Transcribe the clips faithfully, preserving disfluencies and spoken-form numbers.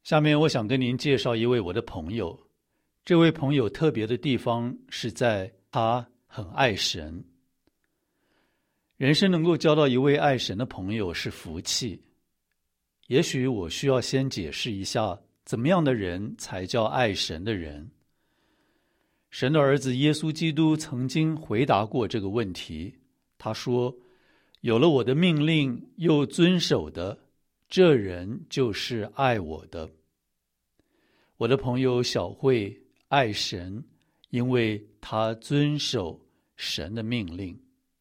下面我想跟您介绍一位我的朋友。这位朋友特别的地方是在他很爱神。人生能够交到一位爱神的朋友是福气。也许我需要先解释一下，怎么样的人才叫爱神的人。神的儿子耶稣基督曾经回答过这个问题。他说，有了我的命令又遵守的，这人就是爱我的。我的朋友小慧爱神，因为他遵守神的命令。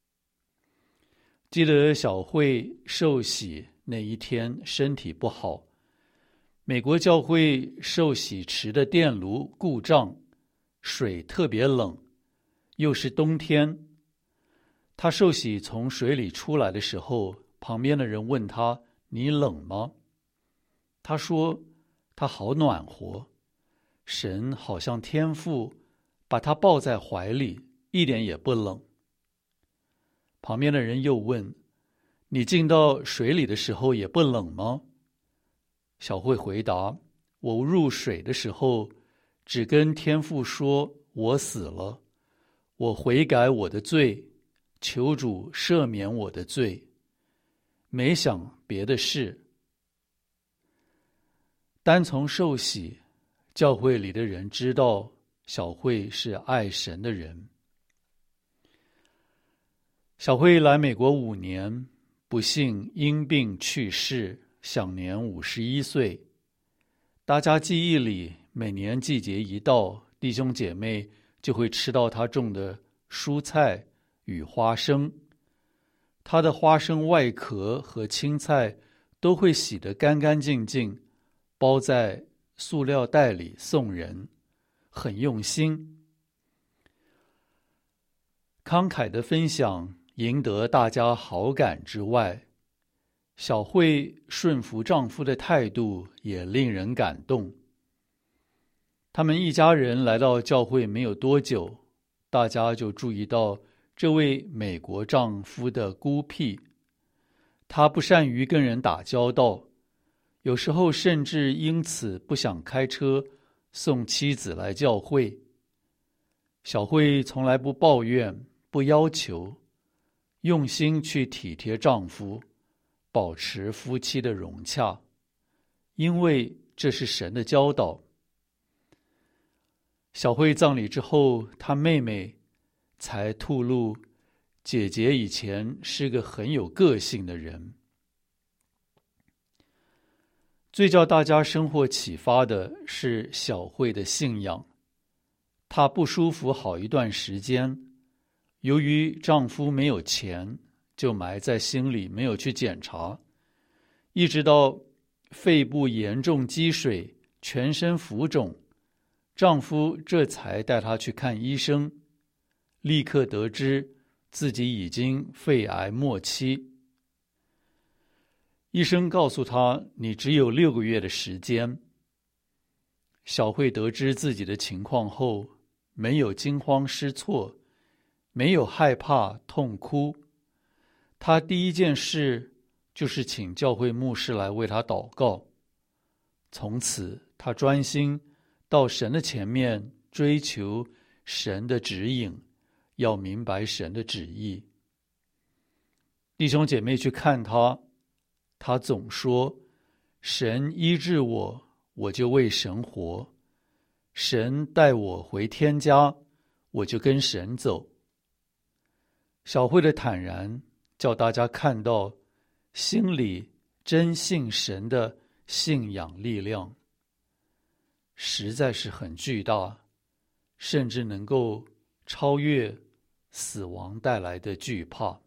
记得小慧受洗那一天身体不好，美国教会受洗池的电炉故障，水特别冷，又是冬天。他受洗从水里出来的时候，旁边的人问他，你冷吗？他说，他好暖和，神好像天父把他抱在怀里，一点也不冷。旁边的人又问，你进到水里的时候也不冷吗？小慧回答，我入水的时候只跟天父说，我死了，我悔改我的罪，求主赦免我的罪，没想别的事。单从受洗，教会里的人知道小慧是爱神的人。小慧来美国五年，不幸因病去世，享年五十一岁。大家记忆里，每年季节一到，弟兄姐妹就会吃到他种的蔬菜与花生。他的花生外壳和青菜都会洗得干干净净，包在塑料袋里送人，很用心。慷慨的分享赢得大家好感之外，小慧顺服丈夫的态度也令人感动。他们一家人来到教会没有多久，大家就注意到这位美国丈夫的孤僻。他不善于跟人打交道，有时候甚至因此不想开车送妻子来教会。小慧从来不抱怨，不要求，用心去体贴丈夫，保持夫妻的融洽，因为这是神的教导。小慧葬礼之后，她妹妹才吐露，姐姐以前是个很有个性的人。最叫大家生活启发的是小慧的信仰。她不舒服好一段时间，由于丈夫没有钱，就埋在心里没有去检查，一直到肺部严重积水，全身浮肿，丈夫这才带她去看医生，立刻得知自己已经肺癌末期。医生告诉她，你只有六个月的时间。小慧得知自己的情况后，没有惊慌失措，没有害怕痛哭。她第一件事就是请教会牧师来为她祷告。从此，她专心到神的前面追求神的指引，要明白神的旨意。弟兄姐妹去看她，她总说，神医治我，我就为神活，神带我回天家，我就跟神走。小慧的坦然叫大家看到心里真信神的信仰力量，实在是很巨大，甚至能够超越死亡带来的惧怕。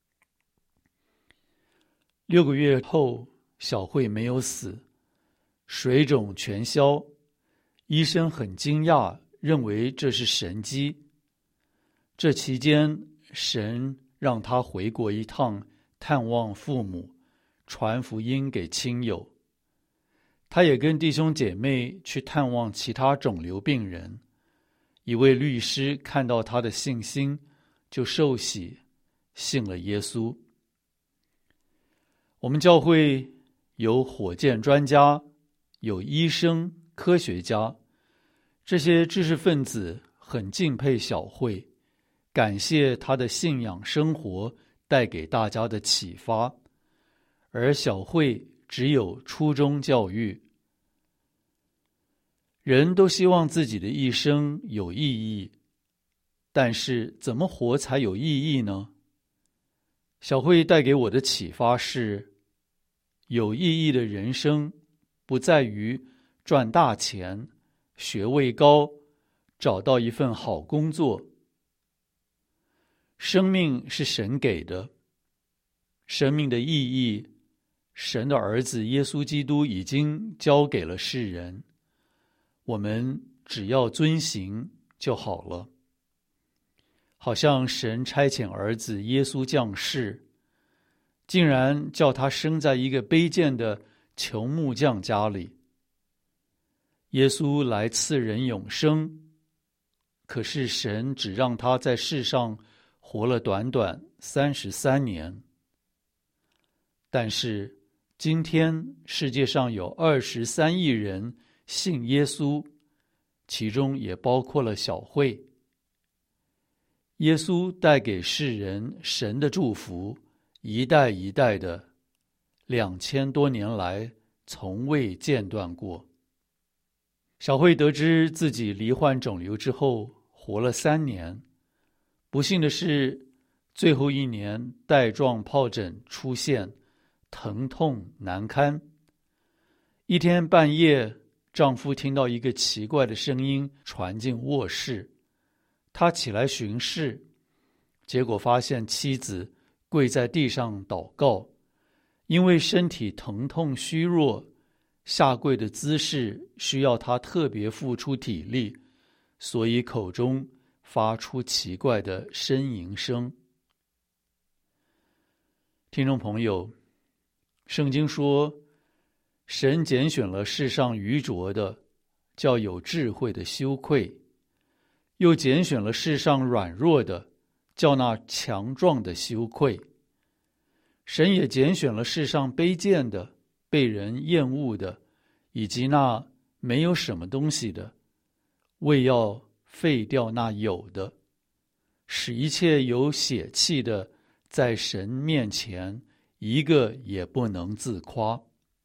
六个月后，小慧没有死，水肿全消，医生很惊讶，认为这是神迹。这期间，神让她回国一趟，探望父母，传福音给亲友。她也跟弟兄姐妹去探望其他肿瘤病人。一位律师看到她的信心，就受洗，信了耶稣。我们教会有火箭专家， 有医生、科学家，这些知识分子很敬佩小慧，感谢她的信仰生活带给大家的启发，而小慧只有初中教育。人都希望自己的一生有意义，但是怎么活才有意义呢？小慧带给我的启发是，有意义的人生不在于赚大钱、学位高、找到一份好工作。生命是神给的，生命的意义，神的儿子耶稣基督已经交给了世人，我们只要遵行就好了。好像神差遣儿子耶稣降世，竟然叫他生在一个卑贱的穷木匠家里。耶稣来赐人永生，可是神只让他在世上活了短短三十三年。但是今天世界上有二十三亿人信耶稣，其中也包括了小慧。耶稣带给世人神的祝福，一代一代的，两千多年来从未间断过。小慧得知自己罹患肿瘤之后，活了三年。不幸的是，最后一年带状疱疹出现，疼痛难堪。一天半夜，丈夫听到一个奇怪的声音传进卧室，他起来巡视，结果发现妻子跪在地上祷告，因为身体疼痛虚弱，下跪的姿势需要他特别付出体力，所以口中发出奇怪的呻吟声。听众朋友，圣经说，神拣选了世上愚拙的，叫有智慧的羞愧；又拣选了世上软弱的，叫那强壮的羞愧。神也拣选了世上卑贱的、被人厌恶的，以及那没有什么东西的，为要废掉那有的，使一切有血气的在神面前一个也不能自夸。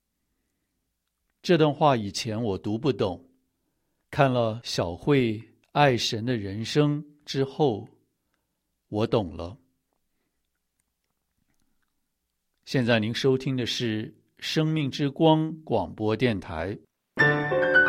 这段话以前我读不懂，看了小慧爱神的人生之后，我懂了。现在您收听的是生命之光广播电台。